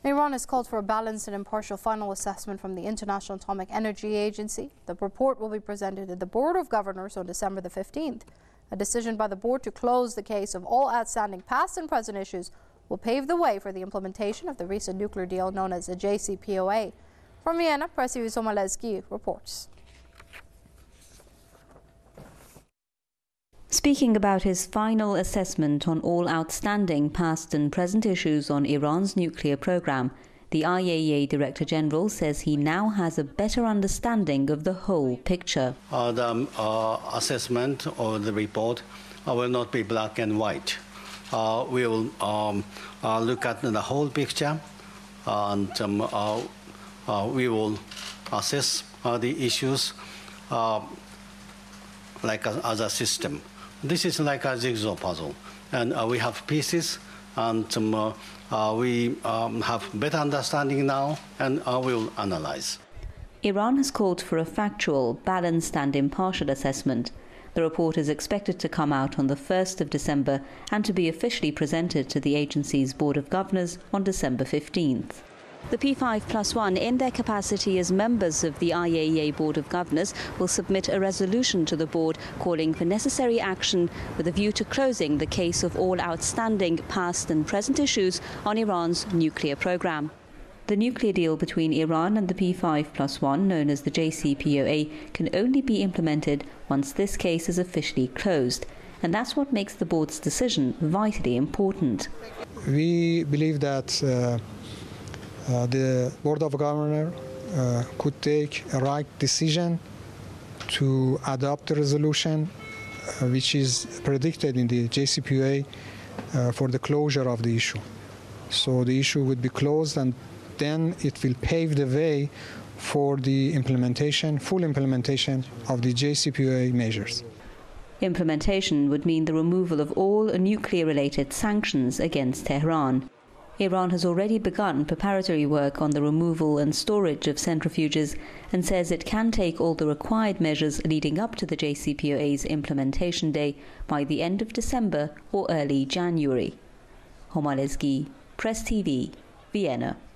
Iran has called for a balanced and impartial final assessment from the International Atomic Energy Agency. The report will be presented to the Board of Governors on December the 15th. A decision by the board to close the case of all outstanding past and present issues will pave the way for the implementation of the recent nuclear deal known as the JCPOA. From Vienna, Press TV's Omar Lezgi reports. Speaking about his final assessment on all outstanding past and present issues on Iran's nuclear program, the IAEA Director General says he now has a better understanding of the whole picture. The assessment or the report will not be black and white. We will look at the whole picture, and we will assess the issues like as a system. This is like a jigsaw puzzle, and we have pieces, and we have better understanding now, and we will analyze. Iran has called for a factual, balanced and impartial assessment. The report is expected to come out on the 1st of December and to be officially presented to the agency's Board of Governors on December 15th. The P5+1, in their capacity as members of the IAEA Board of Governors, will submit a resolution to the board calling for necessary action with a view to closing the case of all outstanding past and present issues on Iran's nuclear program. The nuclear deal between Iran and the P5+1, known as the JCPOA, can only be implemented once this case is officially closed. And that's what makes the board's decision vitally important. We believe that the Board of Governors could take a right decision to adopt a resolution which is predicted in the JCPOA for the closure of the issue. So the issue would be closed, and then it will pave the way for the implementation, full implementation of the JCPOA measures. Implementation would mean the removal of all nuclear-related sanctions against Tehran. Iran has already begun preparatory work on the removal and storage of centrifuges and says it can take all the required measures leading up to the JCPOA's implementation day by the end of December or early January. Omar Lezgi, Press TV, Vienna.